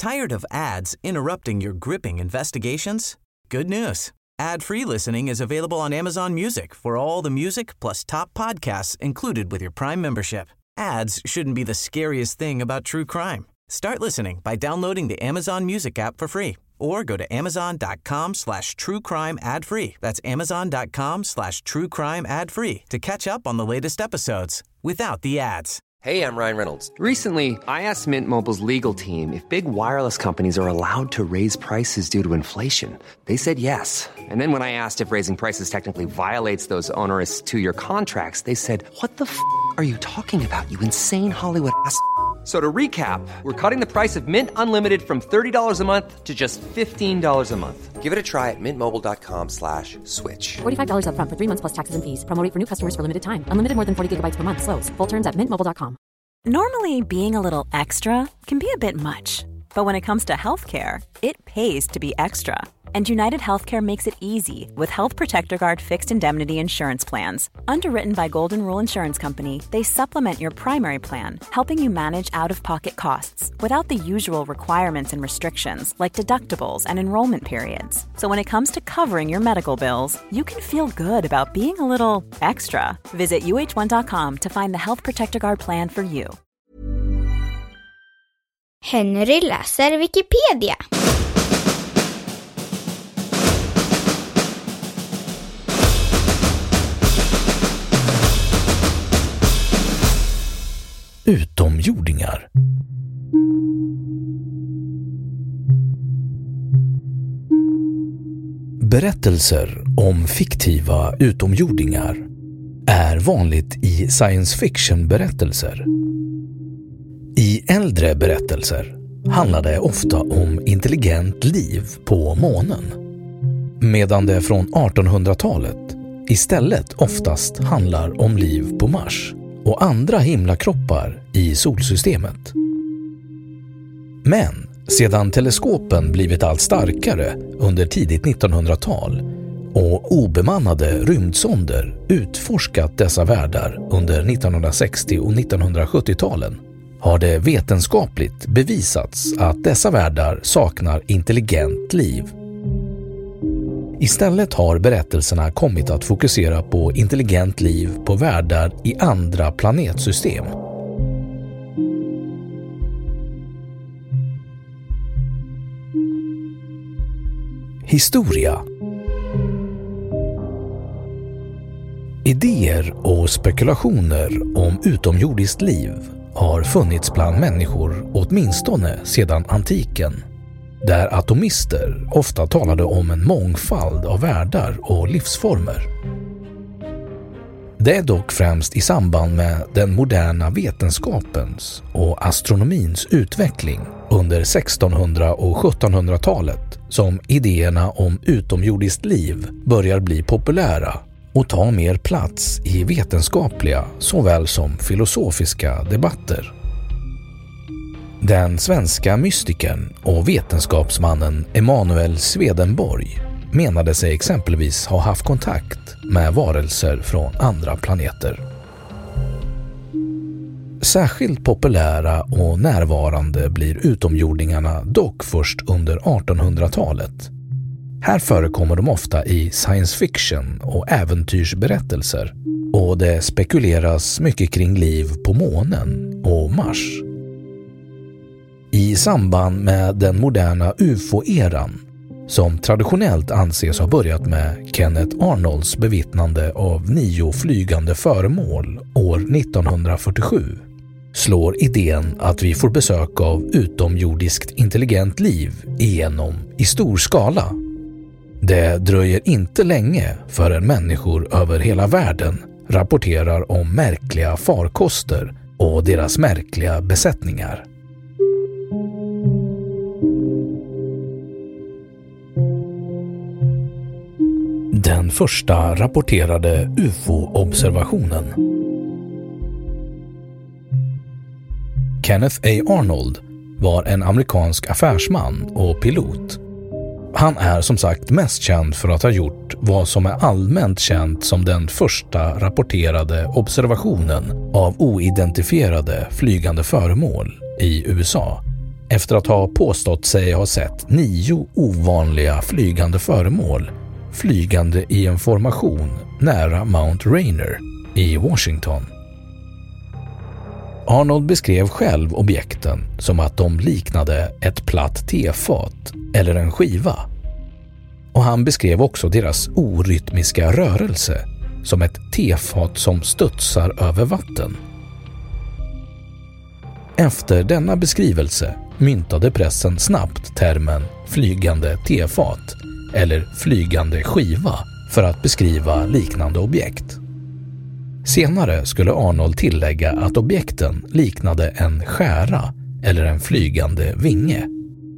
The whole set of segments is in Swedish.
Tired of ads interrupting your gripping investigations? Good news. Ad-free listening is available on Amazon Music for all the music plus top podcasts included with your Prime membership. Ads shouldn't be the scariest thing about true crime. Start listening by downloading the Amazon Music app for free or go to amazon.com/truecrime ad-free. That's amazon.com/truecrime ad-free to catch up on the latest episodes without the ads. Hey, I'm Ryan Reynolds. Recently, I asked Mint Mobile's legal team if big wireless companies are allowed to raise prices due to inflation. They said yes. And then when I asked if raising prices technically violates those onerous two-year contracts, they said, "What the f*** are you talking about, you insane Hollywood ass?" So to recap, we're cutting the price of Mint Unlimited from $30 a month to just $15 a month. Give it a try at mintmobile.com/switch. $45 up front for 3 months plus taxes and fees. Promo rate for new customers for limited time. Unlimited more than 40 gigabytes per month. Slows full terms at mintmobile.com. Normally, being a little extra can be a bit much. But when it comes to healthcare, it pays to be extra. And United Healthcare makes it easy with Health Protector Guard fixed indemnity insurance plans. Underwritten by Golden Rule Insurance Company, they supplement your primary plan, helping you manage out-of-pocket costs without the usual requirements and restrictions like deductibles and enrollment periods. So when it comes to covering your medical bills, you can feel good about being a little extra. Visit uh1.com to find the Health Protector Guard plan for you. Henry läser Wikipedia. Utomjordingar. Berättelser om fiktiva utomjordingar är vanligt i science fiction-berättelser. I äldre berättelser handlar det ofta om intelligent liv på månen, medan det från 1800-talet istället oftast handlar om liv på Mars och andra himlakroppar i solsystemet. Men sedan teleskopen blivit allt starkare under tidigt 1900-tal och obemannade rymdsonder utforskat dessa världar under 1960- och 1970-talen har det vetenskapligt bevisats att dessa världar saknar intelligent liv. Istället har berättelserna kommit att fokusera på intelligent liv på världar i andra planetsystem. Historia. Idéer och spekulationer om utomjordiskt liv har funnits bland människor åtminstone sedan antiken, där atomister ofta talade om en mångfald av världar och livsformer. Det är dock främst i samband med den moderna vetenskapens och astronomins utveckling under 1600- och 1700-talet som idéerna om utomjordiskt liv börjar bli populära och ta mer plats i vetenskapliga såväl som filosofiska debatter. Den svenska mystikern och vetenskapsmannen Emanuel Swedenborg menade sig exempelvis ha haft kontakt med varelser från andra planeter. Särskilt populära och närvarande blir utomjordingarna dock först under 1800-talet. Här förekommer de ofta i science fiction och äventyrsberättelser och det spekuleras mycket kring liv på månen och Mars. I samband med den moderna UFO-eran, som traditionellt anses ha börjat med Kenneth Arnolds bevittnande av 9 flygande föremål år 1947, slår idén att vi får besök av utomjordiskt intelligent liv igenom i stor skala. Det dröjer inte länge förrän människor över hela världen rapporterar om märkliga farkoster och deras märkliga besättningar. Den första rapporterade UFO-observationen. Kenneth A. Arnold var en amerikansk affärsman och pilot. Han är som sagt mest känd för att ha gjort vad som är allmänt känt som den första rapporterade observationen av oidentifierade flygande föremål i USA efter att ha påstått sig ha sett 9 ovanliga flygande föremål flygande i en formation nära Mount Rainier i Washington. Arnold beskrev själv objekten som att de liknade ett platt tefat eller en skiva. Och han beskrev också deras orytmiska rörelse som ett tefat som studsar över vatten. Efter denna beskrivelse myntade pressen snabbt termen flygande tefat eller flygande skiva för att beskriva liknande objekt. Senare skulle Arnold tillägga att objekten liknade en skära eller en flygande vinge.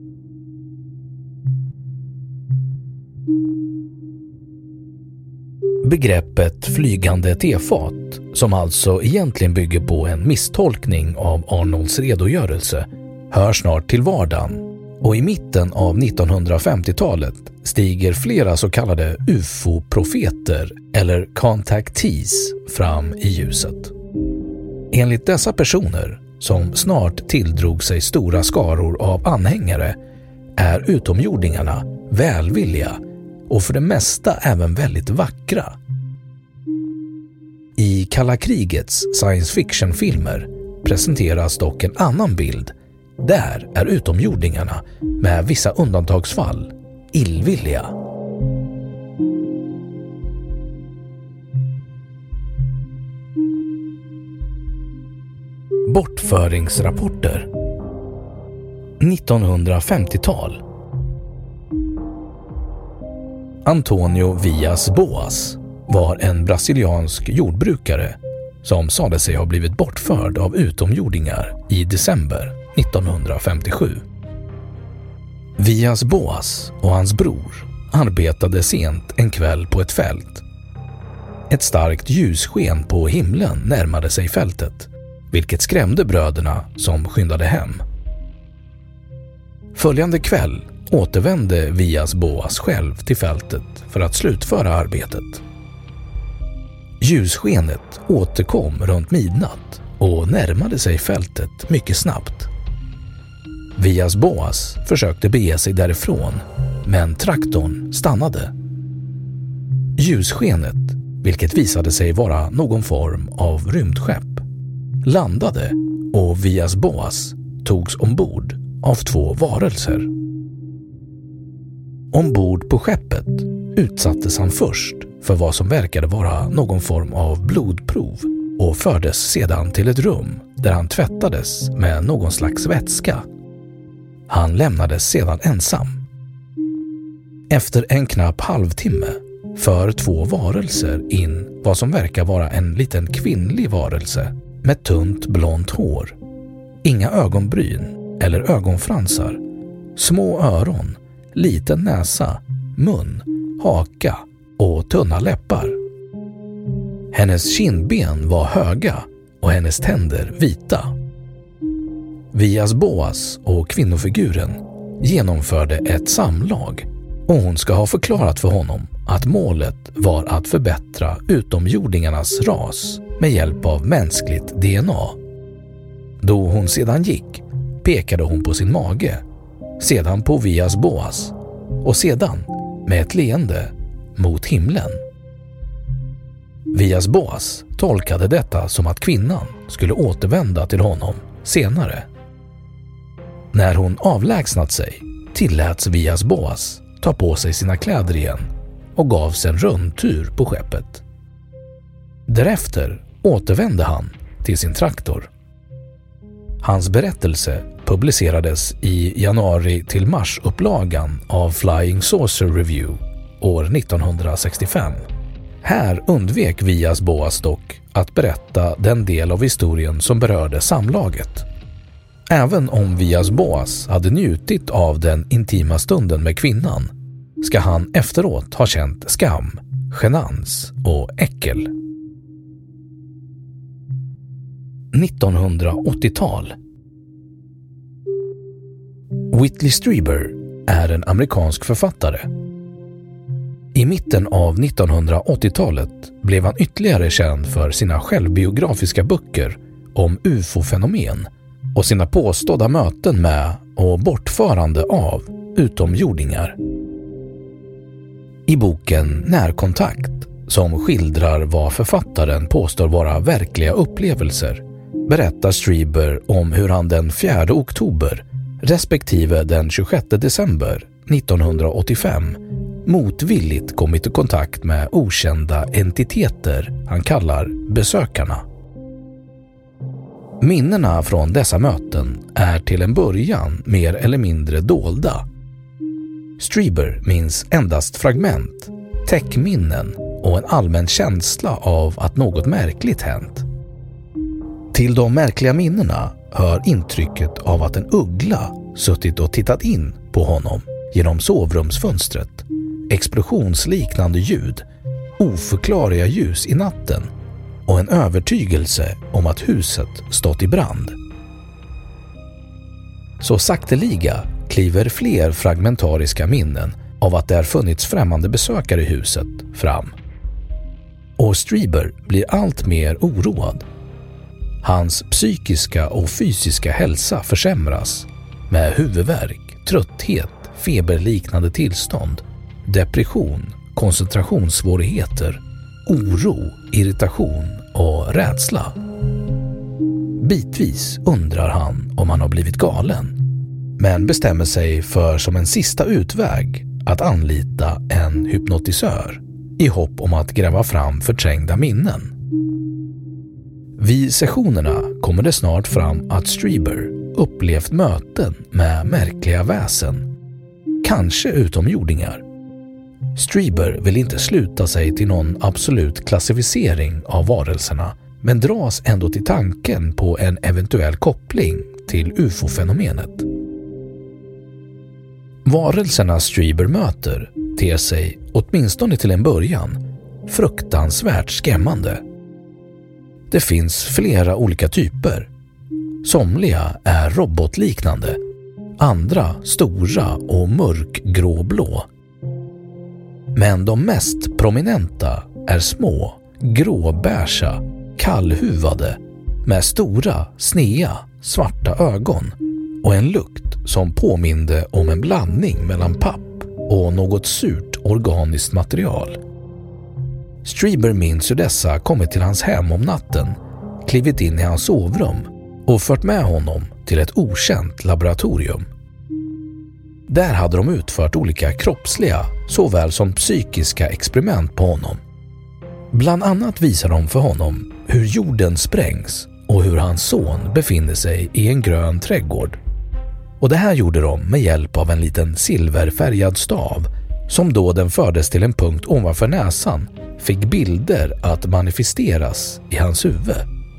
Begreppet flygande tefat, som alltså egentligen bygger på en misstolkning av Arnolds redogörelse, hör snart till vardagen, och i mitten av 1950-talet stiger flera så kallade UFO-profeter eller contactees fram i ljuset. Enligt dessa personer, som snart tilldrog sig stora skaror av anhängare, är utomjordingarna välvilliga och för det mesta även väldigt vackra. I kalla krigets science fiction-filmer presenteras dock en annan bild. Där är utomjordingarna, med vissa undantagsfall, illvilliga. Bortföringsrapporter. 1950-tal. Antonio Villas Boas var en brasiliansk jordbrukare som sade sig ha blivit bortförd av utomjordingar i december 1957. Villas Boas och hans bror arbetade sent en kväll på ett fält. Ett starkt ljussken på himlen närmade sig fältet, vilket skrämde bröderna som skyndade hem. Följande kväll återvände Villas Boas själv till fältet för att slutföra arbetet. Ljusskenet återkom runt midnatt och närmade sig fältet mycket snabbt. Villas Boas försökte bege sig därifrån, men traktorn stannade. Ljusskenet, vilket visade sig vara någon form av rymdskepp, landade och Villas Boas togs ombord av 2 varelser. Ombord på skeppet utsattes han först för vad som verkade vara någon form av blodprov och fördes sedan till ett rum där han tvättades med någon slags vätska. Han lämnades sedan ensam. Efter en knapp halvtimme för 2 varelser in vad som verkar vara en liten kvinnlig varelse med tunt blont hår, inga ögonbryn eller ögonfransar, små öron, liten näsa, mun, haka och tunna läppar. Hennes kindben var höga och hennes tänder vita. Villas Boas och kvinnofiguren genomförde ett samlag och hon ska ha förklarat för honom att målet var att förbättra utomjordingarnas ras med hjälp av mänskligt DNA. Då hon sedan gick pekade hon på sin mage, sedan på Villas Boas och sedan med ett leende mot himlen. Villas Boas tolkade detta som att kvinnan skulle återvända till honom senare. När hon avlägsnat sig tilläts Villas Boas ta på sig sina kläder igen och gavs en rundtur på skeppet. Därefter återvände han till sin traktor. Hans berättelse publicerades i januari till mars upplagan av Flying Saucer Review år 1965. Här undvek Villas Boas dock att berätta den del av historien som berörde samlaget. Även om Villas Boas hade njutit av den intima stunden med kvinnan ska han efteråt ha känt skam, genans och äckel. 1980-tal. Whitley Strieber är en amerikansk författare. I mitten av 1980-talet blev han ytterligare känd för sina självbiografiska böcker om UFO-fenomen och sina påstådda möten med och bortförande av utomjordingar. I boken Närkontakt, som skildrar vad författaren påstår vara verkliga upplevelser, berättar Strieber om hur han den 4 oktober respektive den 26 december 1985 motvilligt kommit i kontakt med okända entiteter han kallar besökarna. Minnena från dessa möten är till en början mer eller mindre dolda. Strieber minns endast fragment, täckminnen och en allmän känsla av att något märkligt hänt. Till de märkliga minnena hör intrycket av att en uggla suttit och tittat in på honom genom sovrumsfönstret, explosionsliknande ljud, oförklarliga ljus i natten och en övertygelse om att huset stått i brand. Så sakteliga kliver fler fragmentariska minnen av att det har funnits främmande besökare i huset fram. Och Strieber blir allt mer oroad. Hans psykiska och fysiska hälsa försämras med huvudvärk, trötthet, feberliknande tillstånd, depression, koncentrationssvårigheter, oro, irritation och rädsla. Bitvis undrar han om han har blivit galen, men bestämmer sig för som en sista utväg att anlita en hypnotisör i hopp om att gräva fram förträngda minnen. Vid sessionerna kommer det snart fram att Strieber upplevt möten med märkliga väsen, kanske utomjordingar. Strieber vill inte sluta sig till någon absolut klassificering av varelserna, men dras ändå till tanken på en eventuell koppling till UFO-fenomenet. Varelserna Strieber möter ter sig, åtminstone till en början, fruktansvärt skrämmande. Det finns flera olika typer. Somliga är robotliknande, andra stora och mörkgråblå. Men de mest prominenta är små, gråbärsa, kallhuvade med stora, snea, svarta ögon och en lukt som påminde om en blandning mellan papp och något surt organiskt material. Strieber minns hur dessa kommit till hans hem om natten, klivit in i hans sovrum och fört med honom till ett okänt laboratorium. Där hade de utfört olika kroppsliga såväl som psykiska experiment på honom. Bland annat visar de för honom hur jorden sprängs och hur hans son befinner sig i en grön trädgård. Och det här gjorde de med hjälp av en liten silverfärgad stav som då den fördes till en punkt ovanför näsan fick bilder att manifesteras i hans huvud.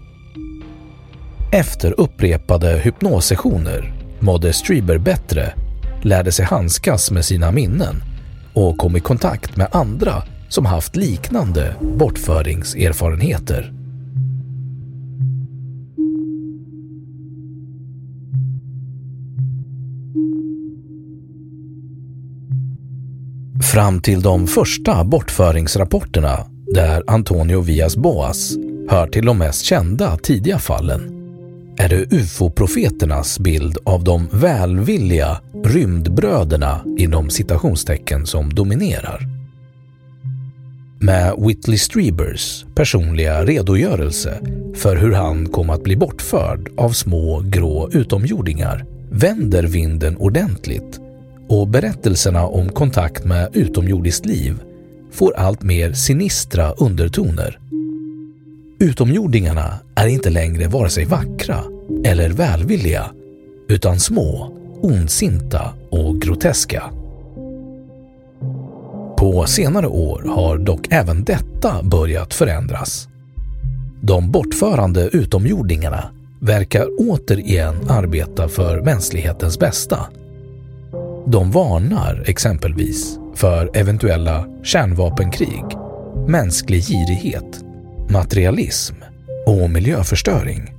Efter upprepade hypnossessioner mådde Strieber bättre, lärde sig handskas med sina minnen och kom i kontakt med andra som haft liknande bortföringserfarenheter. Fram till de första bortföringsrapporterna, där Antonio Villas-Boas hör till de mest kända tidiga fallen, är det UFO-profeternas bild av de välvilliga rymdbröderna inom citationstecken som dominerar. Med Whitley Striebers personliga redogörelse för hur han kom att bli bortförd av små grå utomjordingar vänder vinden ordentligt och berättelserna om kontakt med utomjordiskt liv får allt mer sinistra undertoner. Utomjordingarna är inte längre vare sig vackra eller välvilliga, utan små, ondsinta och groteska. På senare år har dock även detta börjat förändras. De bortförande utomjordingarna verkar återigen arbeta för mänsklighetens bästa. De varnar exempelvis för eventuella kärnvapenkrig, mänsklig girighet, materialism och miljöförstöring.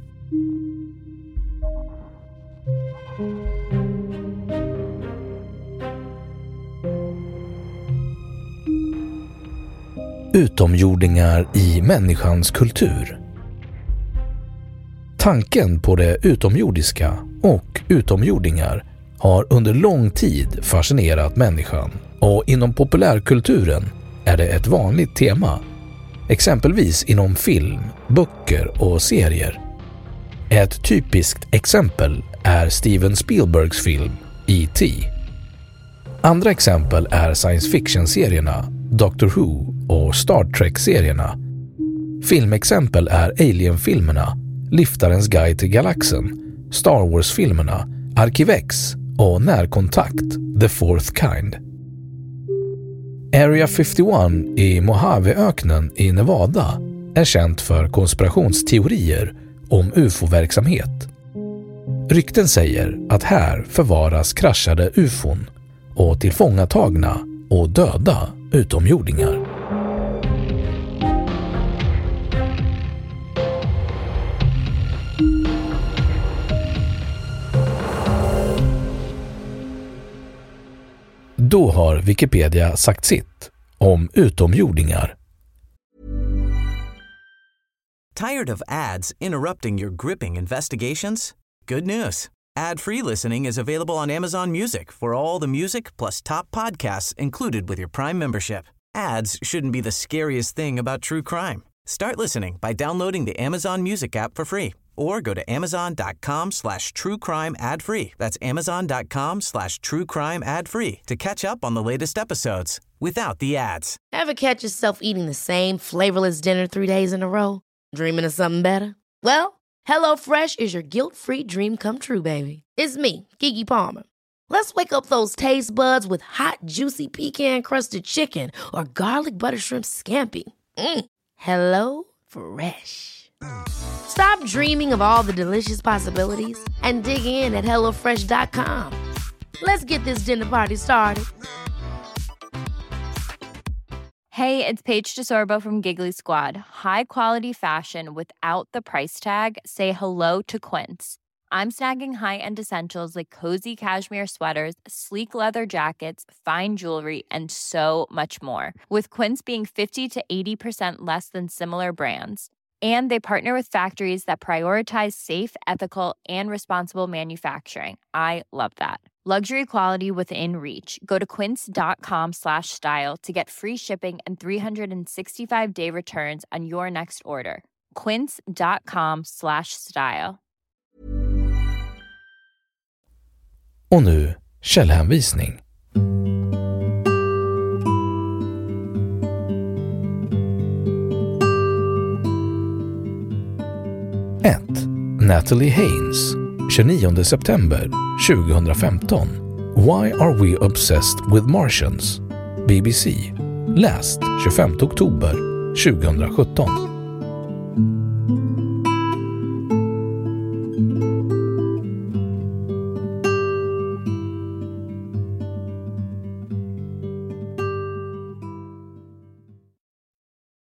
Utomjordingar i människans kultur. Tanken på det utomjordiska och utomjordingar har under lång tid fascinerat människan och inom populärkulturen är det ett vanligt tema, exempelvis inom film, böcker och serier. Ett typiskt exempel är Steven Spielbergs film E.T. Andra exempel är science fiction-serierna Doctor Who och Star Trek-serierna. Filmexempel är Alien-filmerna, Liftarens guide till galaxen, Star Wars-filmerna, Arkivex och Närkontakt, The Fourth Kind. Area 51 i Mojaveöknen i Nevada är känt för konspirationsteorier om UFO-verksamhet. Rykten säger att här förvaras kraschade UFOn och tillfångatagna och döda utomjordingar. Då har Wikipedia sagt sitt om utomjordingar. Tired of ads interrupting your gripping investigations? Good news. Ad-free listening is available on Amazon Music for all the music plus top podcasts included with your Prime membership. Ads shouldn't be the scariest thing about true crime. Start listening by downloading the Amazon Music app for free or go to amazon.com/truecrime ad-free. That's amazon.com/truecrime ad-free to catch up on the latest episodes without the ads. Ever catch yourself eating the same flavorless dinner 3 days in a row? Dreaming of something better? Well, HelloFresh is your guilt-free dream come true, baby. It's me, Keke Palmer. Let's wake up those taste buds with hot, juicy pecan-crusted chicken or garlic butter shrimp scampi. Hello Fresh. Stop dreaming of all the delicious possibilities and dig in at HelloFresh.com. Let's get this dinner party started. Hey, it's Paige DeSorbo from Giggly Squad. High quality fashion without the price tag. Say hello to Quince. I'm snagging high-end essentials like cozy cashmere sweaters, sleek leather jackets, fine jewelry, and so much more. With Quince being 50 to 80% less than similar brands. And they partner with factories that prioritize safe, ethical, and responsible manufacturing. I love that. Luxury quality within reach. Go to quince.com/style to get free shipping and 365-day returns on your next order. quince.com/style. Och nu källhänvisning. 1. Natalie Haynes, 29 september 2015. Why are we obsessed with Martians? BBC. Läst 25 oktober 2017.